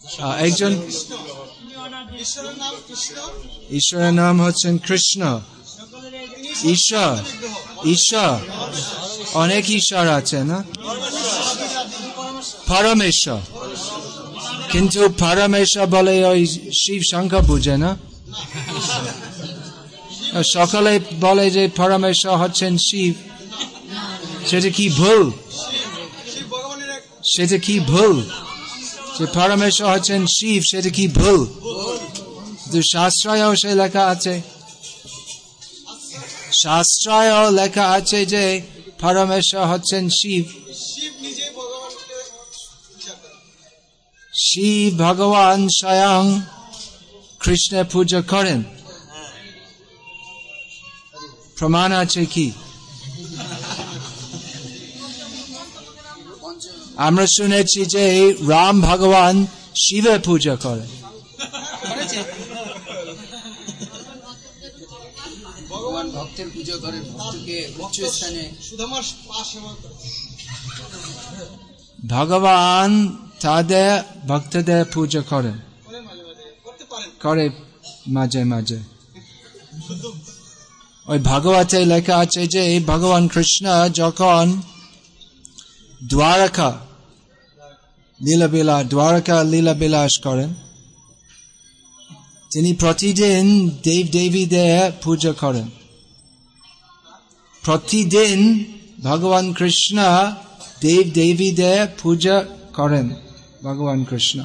একজন ঈশ্বরের নাম হচ্ছেন কৃষ্ণ। ঈশ্বর ঈশ্বর অনেক ঈশ্বর আছে না? পরমেশ্বর, কিন্তু পরমেশ্বর বলে ওই শিব শঙ্কর বুঝে না। সকলে বলে যে পরমেশ্বর হচ্ছেন শিব, সেটা কি ভুল? সেটা কি ভুল যে পরমেশ্বর হচ্ছেন শিব? সেটা কি ভুল? শাস্ত্রায় সে লেখা আছে, শাস্ত্রায় লেখা আছে যে পরমেশ্বর হচ্ছেন শিব। শিব ভগবান স্বয়ং কৃষ্ণের পূজা করেন, প্রমাণ আছে কি? আমরা শুনেছি যে রাম ভগবান শিবের পূজা করেন। ভগবান ভক্তের পূজা করেন, ভক্তকে উচ্চ স্থানে। ভগবান তাদের ভক্তদের পূজা করেন, করে মাঝে মাঝে। ওই ভাগবতে লেখা আছে যে ভগবান কৃষ্ণ যখন দ্বারকা লীলা বিলাস করেন, তিনি প্রতিদিন দেব দেবীদের পূজা করেন। প্রতিদিন ভগবান কৃষ্ণ দেব দেবীদের পূজা করেন। ভগবান কৃষ্ণ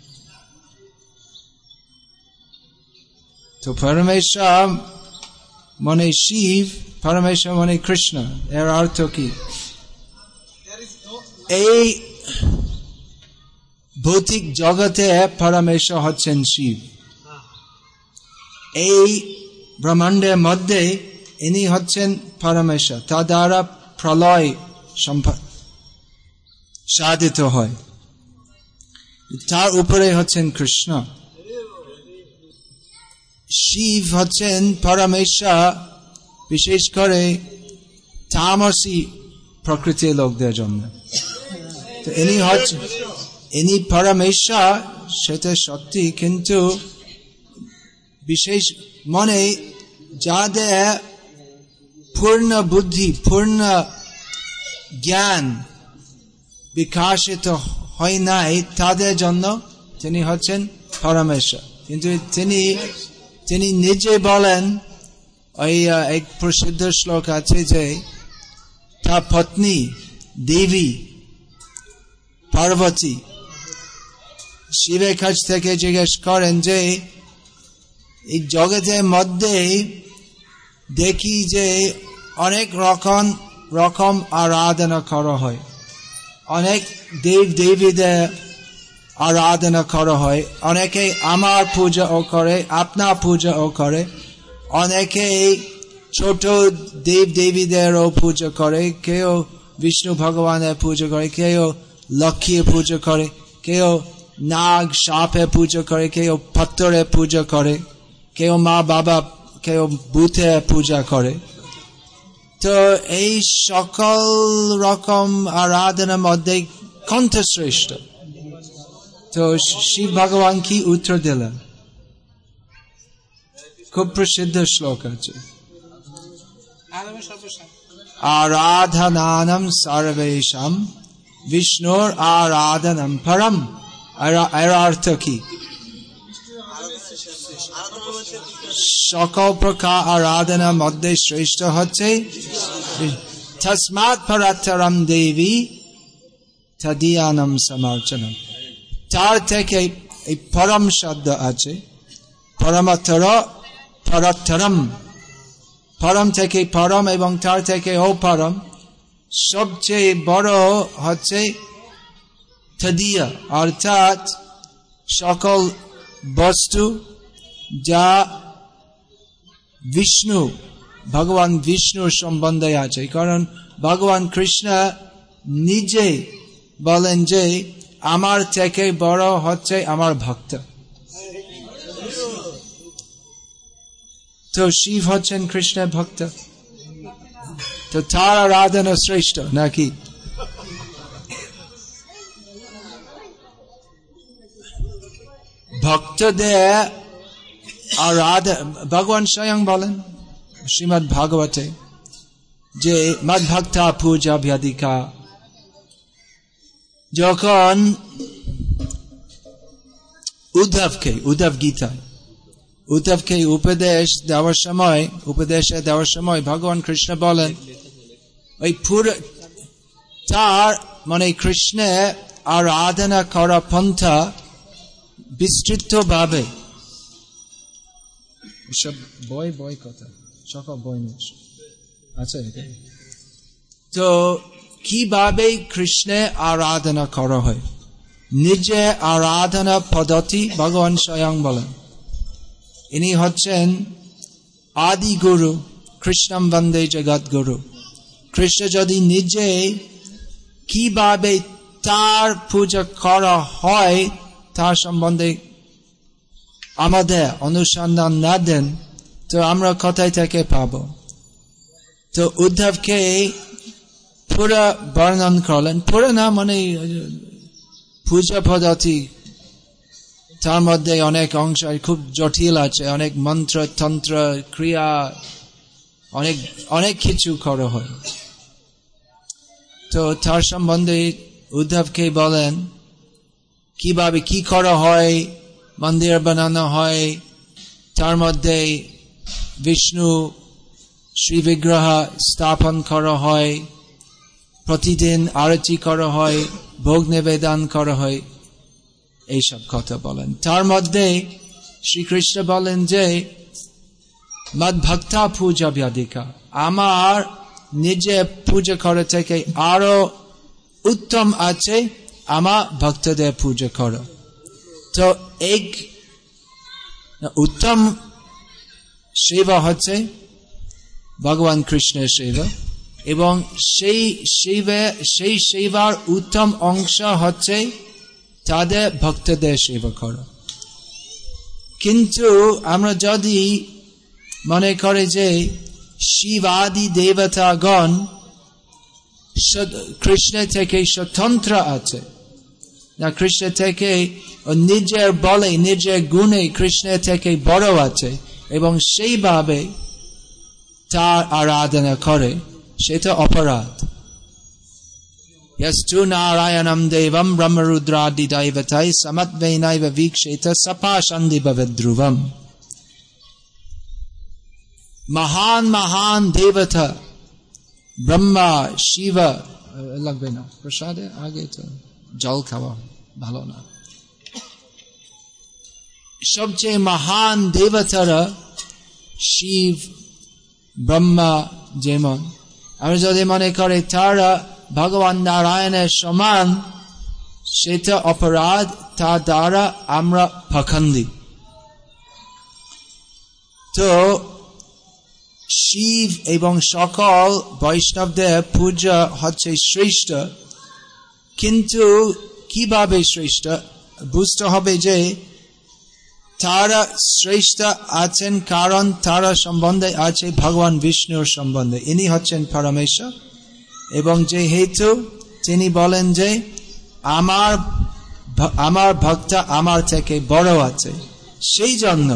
তো পরমেশ্বর মানে শিব, পরমেশ্বর মানে কৃষ্ণ। এর অর্থ কি? এই ভৌতিক জগতে পরমেশ্বর হচ্ছেন শিব, এই ব্রহ্মাণ্ডের মধ্যে ইনি হচ্ছেন পরমেশ্বর। তার দ্বারা প্রলয় সাধিত হয়, তার উপরে হচ্ছেন কৃষ্ণ। শিব হচ্ছেন পরমেশ্বর বিশেষ করে তামসী প্রকৃতির লোকদের জন্য। তো ইনি পরমেশ্বর, সেটা সত্যি, কিন্তু বিশেষ মনে যাদের পূর্ণ বুদ্ধি পূর্ণ জ্ঞান বিকাশিত হয় নাই, তাদের জন্য তিনি হচ্ছেন পরমেশ্বর। কিন্তু তিনি নিজে বলেন, ওই এক প্রসিদ্ধ শ্লোক আছে যে তার পত্নী দেবী পার্বতী শিবের কাছ থেকে জিজ্ঞেস করেন যে এই জগতের মধ্যে দেখি যে অনেক রকম আরাধনা করা হয়, অনেক দেব দেবীদের আরাধনা করা হয়। অনেকে আমার পূজাও করে, আপনার পূজাও করে, অনেকে ছোট দেব দেবীদেরও পূজা করে। কেউ বিষ্ণু ভগবানের পূজা করে, কেউ লক্ষ্মীর পূজা করে, কেউ নাগ সাপের পূজা করে, কেউ পাথরের পূজা করে, কেউ মা বাবা, কেউ ভূতের পূজা করে। তো এই সকল রকম আরাধনার মধ্যে কোনটা শ্রেষ্ঠ? তো শিব ভগবান কি উত্তর দিলেন? খুব প্রসিদ্ধ শ্লোক আছে, আরাধনানম সর্বেশাম বিষ্ণুর আরাধনম পরম। এর অর্থ কি? সকল প্রকার আরাধনার মধ্যে শ্রেষ্ঠ হচ্ছে তস্মাৎ পরাত্তরম দেবী তদীয়ানম সমর্চনম। তার থেকে এই পরম শব্দ আছে, পরমতর পরাত্তরম, পরম থেকে পরম এবং তার থেকে ও পরম। সবচেয়ে বড় হচ্ছে তদীয়, অর্থাৎ সকল বস্তু যা বিষ্ণু ভগবান বিষ্ণুর সম্বন্ধে আছে। কারণ ভগবান কৃষ্ণ নিজে বলেন যে আমার থেকে বড় হচ্ছে আমার ভক্ত। তো শিব হচ্ছেন কৃষ্ণের ভক্ত, তো তার আরাধনা শ্রেষ্ঠ নাকি? ভক্তদের ভগবান স্বয়ং বলেন শ্রীমদ্ ভাগবতে যে মদ্ভক্তা পূজা ভ্যাধিকা, যখন উদ্ধব গীতায় উপদেশ দেওয়ার সময় ভগবান কৃষ্ণ বলেন ওই তার মানে কৃষ্ণের আরাধনা করা পন্থা বিস্তৃত ভাবে সব বই কথা সকল বই আচ্ছা, তো কিভাবে কৃষ্ণের আরাধনা করা হয়, নিজে আরাধনা পদ্ধতি ভগবান স্বয়ং বলেন। ইনি হচ্ছেন আদি গুরু, কৃষ্ণম বন্দে জগৎ গুরু। কৃষ্ণ যদি নিজে কিভাবে তার পূজা করা হয় তার সম্বন্ধে আমাদের অনুসন্ধান না দেন তো আমরা কোথায় থেকে পাব? তো উদ্ধবকে পুরো বর্ণন করলেন, পুরো না মানে পূজা পদ্ধতি, তার মধ্যে অনেক অংশ খুব জটিল আছে, অনেক মন্ত্র তন্ত্র ক্রিয়া অনেক কিছু করা হয়। তো তার সম্বন্ধে উদ্ধবকে বলেন কিভাবে কি করা হয়, মন্দির বানানো হয়, তার মধ্যে বিষ্ণু শ্রী বিগ্রহ স্থাপন করা হয়, প্রতিদিন আরতি করা হয়, ভোগ নিবেদন করা হয়, এইসব কথা বলেন। তার মধ্যে শ্রীকৃষ্ণ বলেন যে মদ্ভক্তা পূজা ভ্যাধিকা, আমার নিজে পূজা করা থেকে আরো উত্তম আছে আমার ভক্তদের পূজা করা। তো এক উত্তম সেবা হচ্ছে ভগবান কৃষ্ণের সেবা, এবং সেই সেবার উত্তম অংশ হচ্ছে তাদের ভক্তদের সেবা করা। কিন্তু আমরা যদি মনে করে যে শিবাদি দেবতাগণ কৃষ্ণ থেকে স্বতন্ত্র আছে, না কৃষ্ণ থেকে নিজের বলে নিজের গুণে কৃষ্ণ থেকে বড় আছে এবং সেইভাবে তার আরাধনা করে, সেটা অপরাধ। यस्तु नारायणं देवं ब्रह्मरुद्रादि दैवतैः समत्वेनैव वीक्षेत सपाशन्ति भवेद्ध्रुवम्। महान देवता ब्रह्मा शिव लगবে না প্রসাদে, আগে তো জল খাওয়া ভালো না। সবচেয়ে মহান দেবতারা শিব ব্রহ্মা, যেমন আমরা যদি মনে করে তারা ভগবান নারায়ণের সমান, সেটা অপরাধ, তার দ্বারা আমরা পাখণ্ডী। তো শিব এবং সকল বৈষ্ণবদের পূজা হচ্ছে শ্রেষ্ঠ, কিন্তু কিভাবে শ্রেষ্ঠ বুঝতে হবে যে তারা শ্রেষ্ঠ আছেন কারণ তারা সম্বন্ধে আছে ভগবান বিষ্ণুর সম্বন্ধে। ইনি হচ্ছেন পরমেশ্বর, এবং যে হেতু তিনি বলেন যে আমার ভক্ত আমার থেকে বড় আছে, সেই জন্য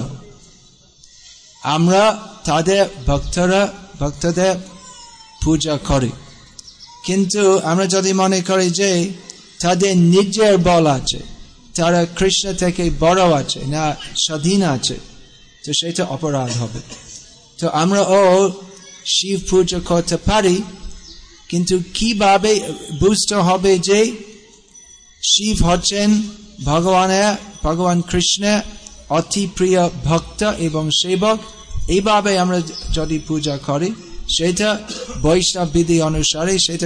আমরা তাদের ভক্তদের পূজা করি। কিন্তু আমরা যদি মনে করি যে তাদের নিজের বল আছে, তারা কৃষ্ণ থেকে বড় আছে না স্বাধীন আছে, তো সেটা অপরাধ হবে। তো আমরা শিব পূজা করতে পারি, কিন্তু বুঝতে হবে যে শিব হচ্ছেন ভগবান কৃষ্ণের অতি প্রিয় ভক্ত এবং সেবক। এইভাবে আমরা যদি পূজা করি সেটা বৈষ্ণব বিধি অনুসারে সেটা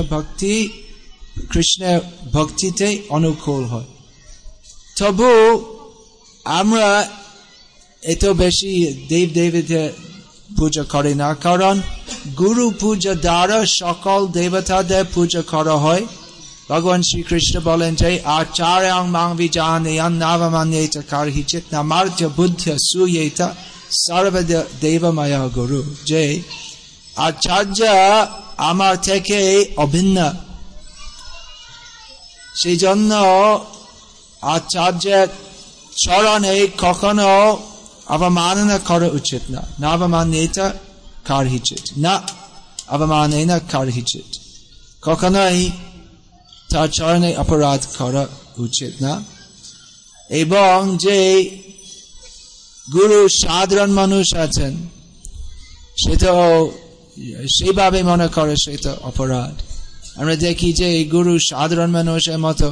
কৃষ্ণের ভক্তিতে অনুকূল হয়। তবু আমরা এত বেশি দেবদেবীদের পূজা করি না, কারণ গুরু পূজা দ্বারা সকল দেবতাদের পূজা করা হয়। ভগবান শ্রীকৃষ্ণ বলেন যে আচার্যং মাং বিজানেয়ং নাবমান্যেত কারহিচিৎ নামার্থ্য বুদ্ধ্যা সুয়েত সর্বদেবময় গুরু, যে আচার্য আমার থেকে অভিন্ন, সেই জন্য আচার্যের চরণে কখনো অবমাননা করা উচিত না। না অবমাননা কারহিচিত, না অবমাননা কারহিচিত, কখনোই তার চরণে অপরাধ করা উচিত না। এবং যে গুরু সাধারণ মানুষ আছেন সেটা সেইভাবে মনে করে সেটা অপরাধ। আমরা দেখি যে গুরু সাধারণ মানুষের মতো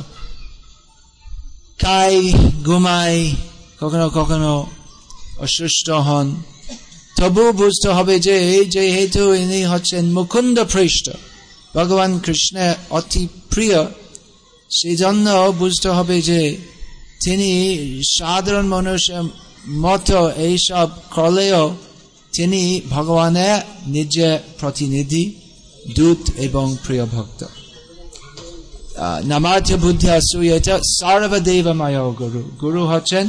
খাই ঘুমায়, কখনো কখনো অসুস্থ হন, তবু বুঝতে হবে যে যেহেতু ইনি হচ্ছেন মুকুন্দ পৃষ্ঠ, ভগবান কৃষ্ণের অতি প্রিয়, সেই জন্য বুঝতে হবে যে তিনি সাধারণ মানুষের মতো এইসব করলেও তিনি ভগবানের নিজের প্রতিনিধি, দূত এবং প্রিয় ভক্ত। নামার্থ বুদ্ধি আসুয়েতা সর্বদেবময় গুরু, গুরু হচ্ছেন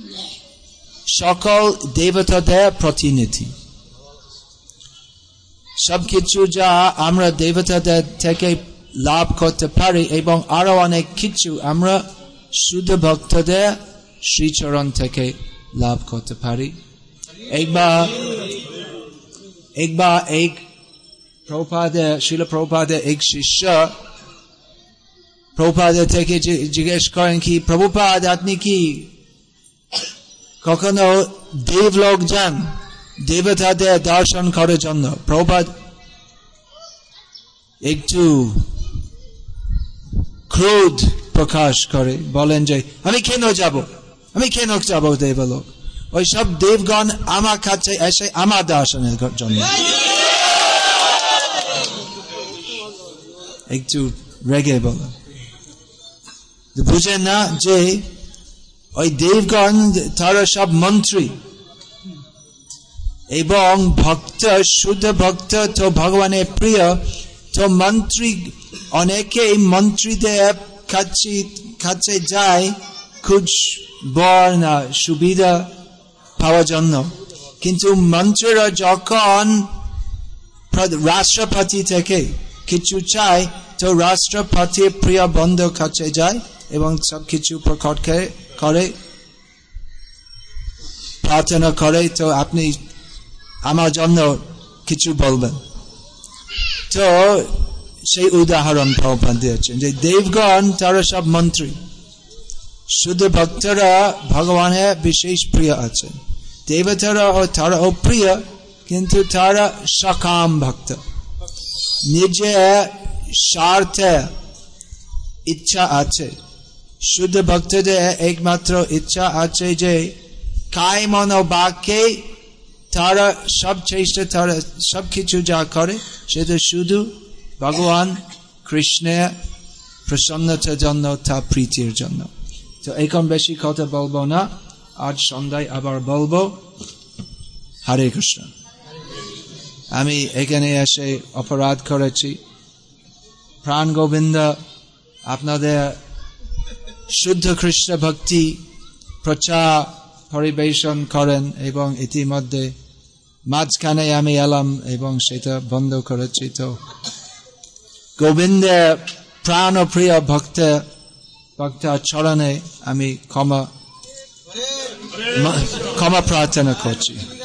সকল দেবতাদের প্রতিনিধি। সবকিছু যা আমরা দেবতাদের থেকে লাভ করতে পারি এবং আরো অনেক কিছু আমরা শুদ্ধ ভক্তদের শ্রীচরণ থেকে লাভ করতে পারি। একবার এক শিল প্রভুপাদের এক শিষ্য প্রভুপাদের থেকে জিজ্ঞেস করেন কি প্রভুপাদ আপনি কি কখনো দেবলোক যান দেবতাদের দর্শন করার জন্য? প্রভুপাদ একটু ক্রোধ প্রকাশ করে বলেন যে আমি কেন যাব দেবলোক? ওই সব দেবগণ আমার কাছে এসে আমার দর্শনের জন্য। একটু রেগে বলেন, বুঝেন না যে ওই দেবগণ তারা সব মন্ত্রী এবং ভক্ত, শুদ্ধ ভক্ত তো ভগবানের প্রিয়, তো মন্ত্রী অনেকে মন্ত্রীদের কাছে যায় খুঁজ বর না সুবিধা পাওয়ার জন্য, কিন্তু মন্ত্রীরা যখন রাষ্ট্রপতি থেকে কিছু চায় তো রাষ্ট্রপতির প্রিয় বন্ধুর কাছে যায় এবং সবকিছু প্রকট করে প্রার্থনা করে, তো আপনি আমার জন্য কিছু বলবেন। তো সেই উদাহরণ প্রভুপাদ দিয়েছেন যে দেবগণ তারা সব মন্ত্রী, শুদ্ধ ভক্তরা ভগবানের বিশেষ প্রিয় আছেন। দেবতারা তারা প্রিয়, কিন্তু তারা সকাম ভক্ত, নিজের স্বার্থে ইচ্ছা আছে। শুদ্ধ ভক্তদের একমাত্র ইচ্ছা আছে যে কায় মন ও বাক্যে তারা সব চেষ্টা, তারা সবকিছু যা করে সেটা শুধু ভগবান কৃষ্ণের প্রসন্নতার জন্য, তার প্রীতির জন্য। তো এখন বেশি কথা বলবো না, আজ সন্ধ্যায় আবার বলবো। হরে কৃষ্ণ। আমি এখানে এসে অপরাধ করেছি, প্রাণ গোবিন্দ আপনাদের শুদ্ধ কৃষ্ণ ভক্তি প্রচার পরিবেশন করেন এবং ইতিমধ্যে মাঝখানে আমি এলাম এবং সেটা বন্ধ করেছি। তো গোবিন্দের প্রাণ ও প্রিয় ভক্তের চরণে আমি ক্ষমা প্রার্থনা করছি।